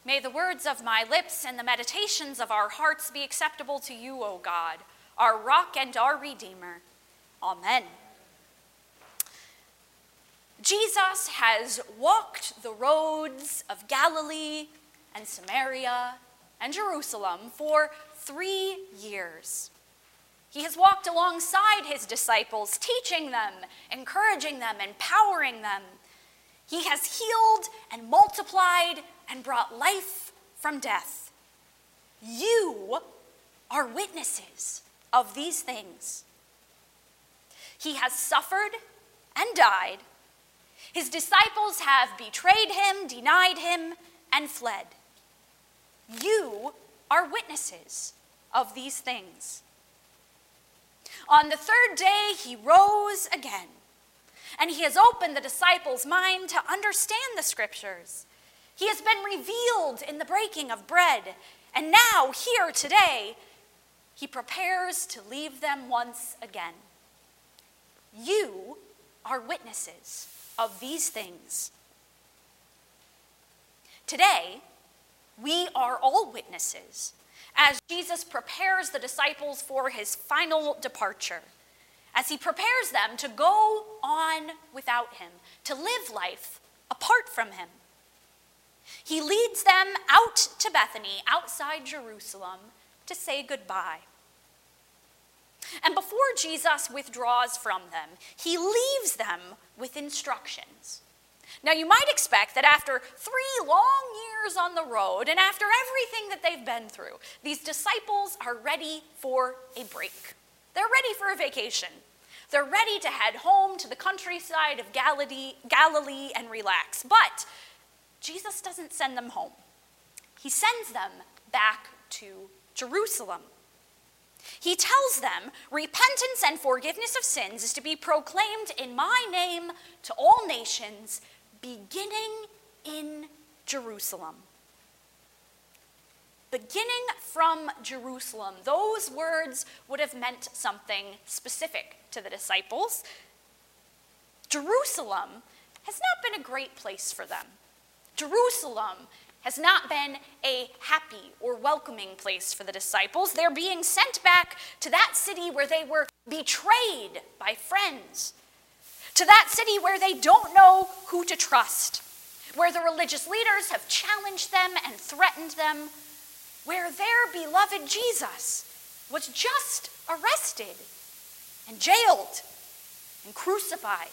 May the words of my lips and the meditations of our hearts be acceptable to you, O God, our rock and our Redeemer. Amen. Jesus has walked the roads of Galilee and Samaria and Jerusalem for 3 years. He has walked alongside his disciples, teaching them, encouraging them, empowering them. He has healed and multiplied and brought life from death. You are witnesses of these things. He has suffered and died. His disciples have betrayed him, denied him, and fled. You are witnesses of these things. On the third day, he rose again, and he has opened the disciples' mind to understand the scriptures. He has been revealed in the breaking of bread, and now, here today, he prepares to leave them once again. You are witnesses of these things. Today, we are all witnesses as Jesus prepares the disciples for his final departure, as he prepares them to go on without him, to live life apart from him. He leads them out to Bethany, outside Jerusalem, to say goodbye. And before Jesus withdraws from them, he leaves them with instructions. Now, you might expect that after 3 long years on the road and after everything that they've been through, these disciples are ready for a break. They're ready for a vacation. They're ready to head home to the countryside of Galilee and relax. But Jesus doesn't send them home. He sends them back to Jerusalem. He tells them repentance and forgiveness of sins is to be proclaimed in my name to all nations, beginning in Jerusalem. Beginning from Jerusalem, those words would have meant something specific to the disciples. Jerusalem has not been a great place for them. Jerusalem has not been a happy or welcoming place for the disciples. They're being sent back to that city where they were betrayed by friends, to that city where they don't know who to trust, where the religious leaders have challenged them and threatened them, where their beloved Jesus was just arrested and jailed and crucified.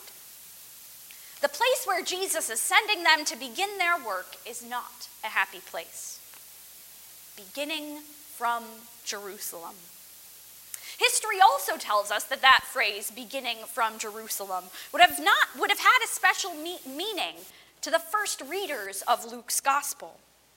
The place where Jesus is sending them to begin their work is not a happy place. Beginning from Jerusalem. History also tells us that phrase, beginning from Jerusalem, would have had a special meaning to the first readers of Luke's gospel.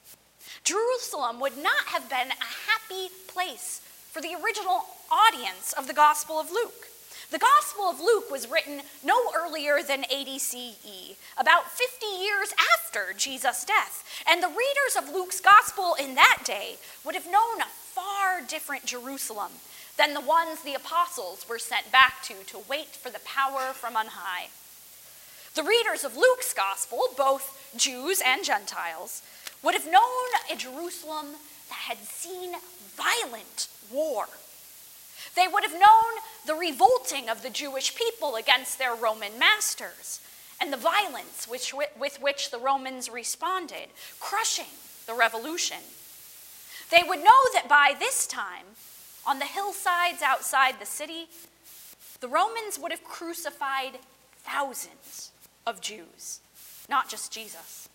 Jerusalem would not have been a happy place for the original audience of the Gospel of Luke. The Gospel of Luke was written no earlier than AD CE, about 50 years after Jesus' death, and the readers of Luke's Gospel in that day would have known a far different Jerusalem than the ones the apostles were sent back to wait for the power from on high. The readers of Luke's Gospel, both Jews and Gentiles, would have known a Jerusalem that had seen violent war. They would have known the revolting of the Jewish people against their Roman masters and the violence with which the Romans responded, crushing the revolution. They would know that by this time, on the hillsides outside the city, the Romans would have crucified thousands of Jews, not just Jesus.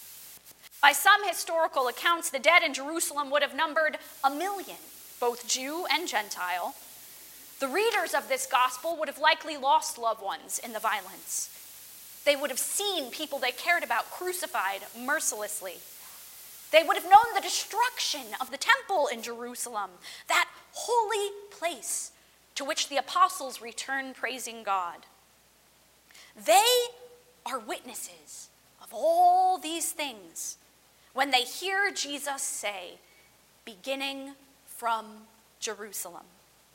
By some historical accounts, the dead in Jerusalem would have numbered 1 million, both Jew and Gentile. The readers of this gospel would have likely lost loved ones in the violence. They would have seen people they cared about crucified mercilessly. They would have known the destruction of the temple in Jerusalem, that holy place to which the apostles returned praising God. They are witnesses of all these things when they hear Jesus say, beginning from Jerusalem.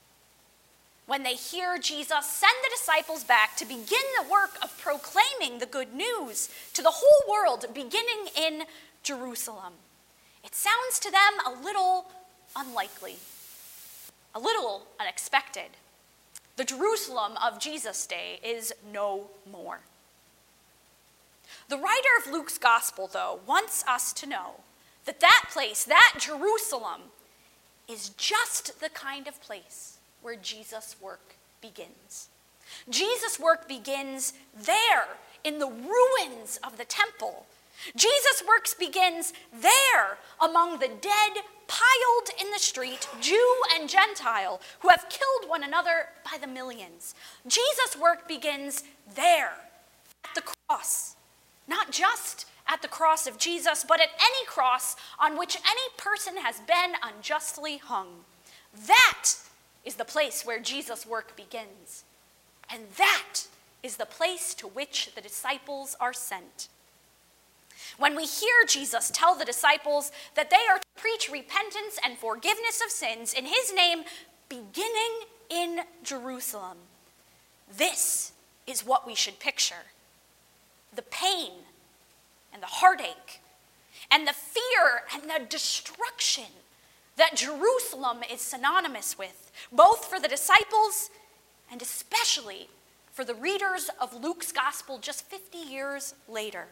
When they hear Jesus send the disciples back to begin the work of proclaiming the good news to the whole world, beginning in Jerusalem. It sounds to them a little unlikely, a little unexpected. The Jerusalem of Jesus' day is no more. The writer of Luke's gospel, though, wants us to know that that place, that Jerusalem, is just the kind of place where Jesus' work begins. Jesus' work begins there, in the ruins of the temple. Jesus' work begins there, among the dead piled in the street, Jew and Gentile, who have killed one another by the millions. Jesus' work begins there, at the cross. Not just at the cross of Jesus, but at any cross on which any person has been unjustly hung. That is the place where Jesus' work begins. And that is the place to which the disciples are sent. When we hear Jesus tell the disciples that they are to preach repentance and forgiveness of sins in his name, beginning in Jerusalem, this is what we should picture. The pain and the heartache and the fear and the destruction that Jerusalem is synonymous with, both for the disciples and especially for the readers of Luke's gospel just 50 years later.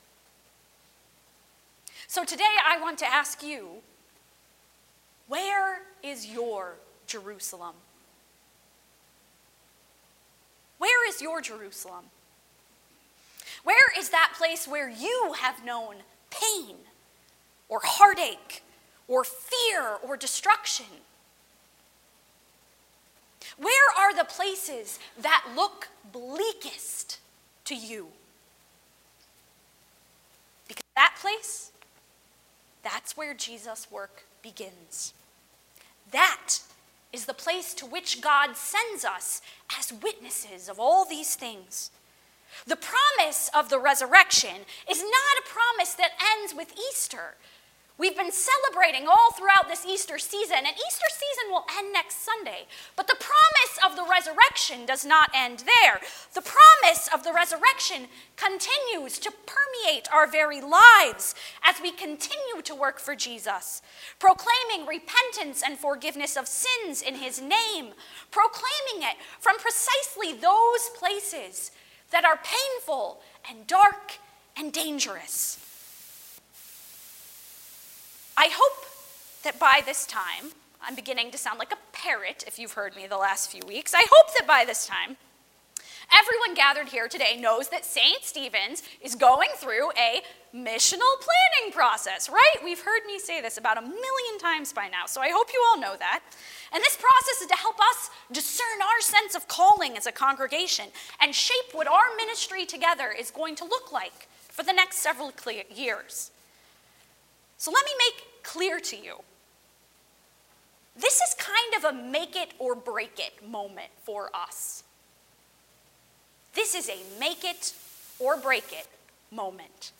So today I want to ask you, where is your Jerusalem? Where is your Jerusalem? Where is that place where you have known pain or heartache or fear or destruction? Where are the places that look bleakest to you? Because that place, that's where Jesus' work begins. That is the place to which God sends us as witnesses of all these things. The promise of the resurrection is not a promise that ends with Easter. We've been celebrating all throughout this Easter season, and Easter season will end next Sunday. But the promise of the resurrection does not end there. The promise of the resurrection continues to permeate our very lives as we continue to work for Jesus, proclaiming repentance and forgiveness of sins in his name, proclaiming it from precisely those places that are painful and dark and dangerous. I hope that by this time, I'm beginning to sound like a parrot if you've heard me the last few weeks. I hope that by this time, everyone gathered here today knows that St. Stephen's is going through a missional planning process, right? We've heard me say this about 1 million times by now, so I hope you all know that. And this process is to help us discern our sense of calling as a congregation and shape what our ministry together is going to look like for the next several years. So let me make clear to you, this is kind of a make it or break it moment for us. This is a make it or break it moment.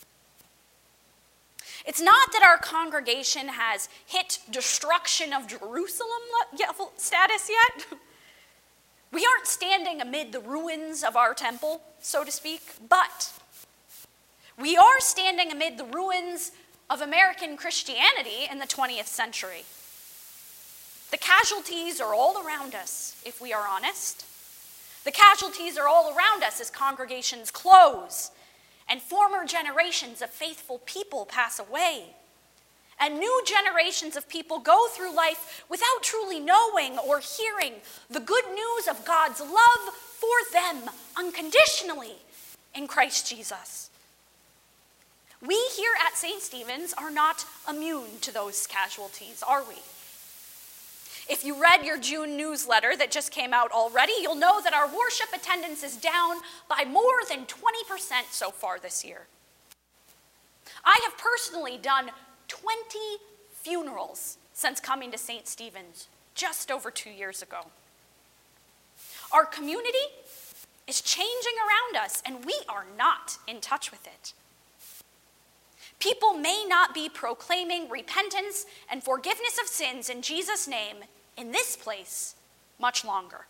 It's not that our congregation has hit destruction of Jerusalem status yet. We aren't standing amid the ruins of our temple, so to speak, but we are standing amid the ruins of American Christianity in the 20th century. The casualties are all around us, if we are honest. The casualties are all around us as congregations close and former generations of faithful people pass away. And new generations of people go through life without truly knowing or hearing the good news of God's love for them unconditionally in Christ Jesus. We here at St. Stephen's are not immune to those casualties, are we? If you read your June newsletter that just came out already, you'll know that our worship attendance is down by more than 20% so far this year. I have personally done 20 funerals since coming to St. Stephen's just over 2 years ago. Our community is changing around us, and we are not in touch with it. People may not be proclaiming repentance and forgiveness of sins in Jesus' name in this place much longer.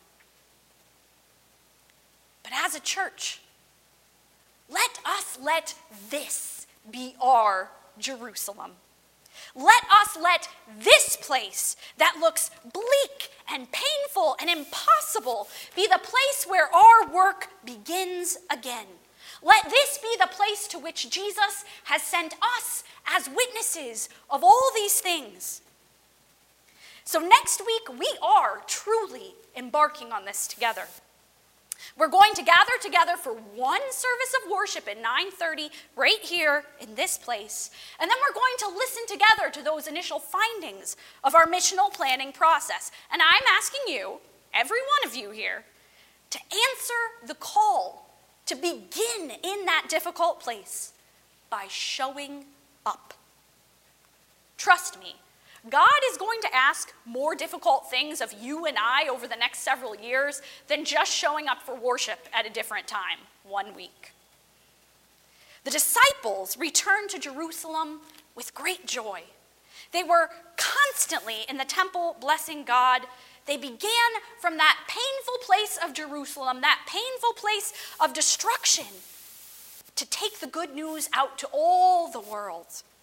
But as a church, let us let this be our Jerusalem. Let this place that looks bleak and painful and impossible be the place where our work begins again. Let this be the place to which Jesus has sent us as witnesses of all these things. So next week, we are truly embarking on this together. We're going to gather together for one service of worship at 9:30 right here in this place. And then we're going to listen together to those initial findings of our missional planning process. And I'm asking you, every one of you here, to answer the call to begin in that difficult place by showing up. Trust me, God is going to ask more difficult things of you and I over the next several years than just showing up for worship at a different time, 1 week. The disciples returned to Jerusalem with great joy. They were constantly in the temple blessing God. They began from that painful place of Jerusalem, that painful place of destruction, to take the good news out to all the world.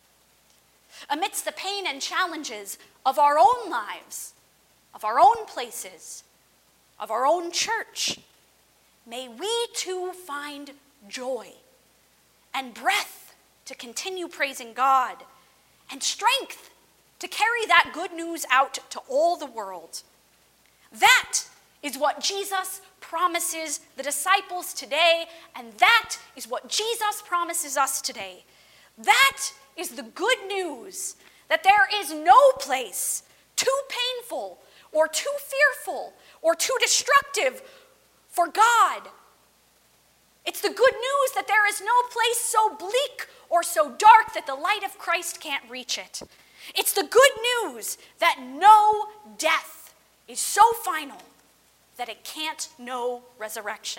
Amidst the pain and challenges of our own lives, of our own places, of our own church, may we too find joy and breath to continue praising God and strength to carry that good news out to all the world. That is what Jesus promises the disciples today, and that is what Jesus promises us today. That is the good news that there is no place too painful or too fearful or too destructive for God. It's the good news that there is no place so bleak or so dark that the light of Christ can't reach it. It's the good news that no death is so final that it can't know resurrection.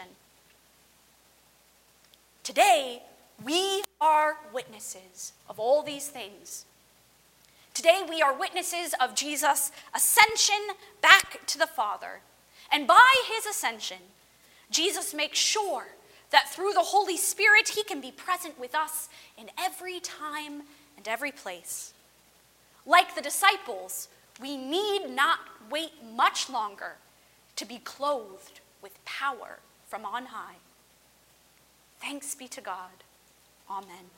Today, we are witnesses of all these things. Today, we are witnesses of Jesus' ascension back to the Father. And by his ascension, Jesus makes sure that through the Holy Spirit, he can be present with us in every time and every place. Like the disciples, we need not wait much longer to be clothed with power from on high. Thanks be to God. Amen.